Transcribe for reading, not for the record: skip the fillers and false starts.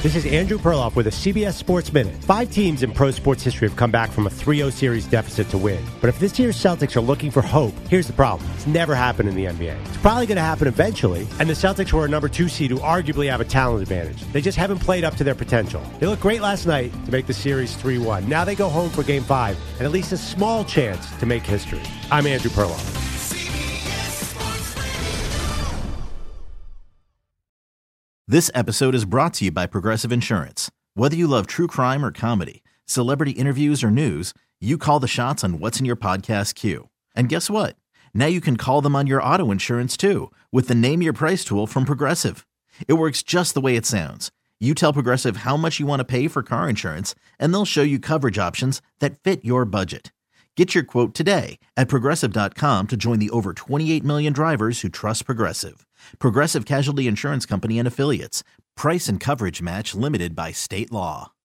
This is Andrew Perloff with a CBS Sports Minute. 5 teams in pro sports history have come back from a 3-0 series deficit to win. But if this year's Celtics are looking for hope, here's the problem. It's never happened in the NBA. It's probably going to happen eventually, and the Celtics were a number 2 seed who arguably have a talent advantage. They just haven't played up to their potential. They looked great last night to make the series 3-1. Now they go home for Game 5 and at least a small chance to make history. I'm Andrew Perloff. This episode is brought to you by Progressive Insurance. Whether you love true crime or comedy, celebrity interviews or news, you call the shots on what's in your podcast queue. And guess what? Now you can call them on your auto insurance too with the Name Your Price tool from Progressive. It works just the way it sounds. You tell Progressive how much you want to pay for car insurance, and they'll show you coverage options that fit your budget. Get your quote today at Progressive.com to join the over 28 million drivers who trust Progressive. Progressive Casualty Insurance Company and Affiliates. Price and coverage match limited by state law.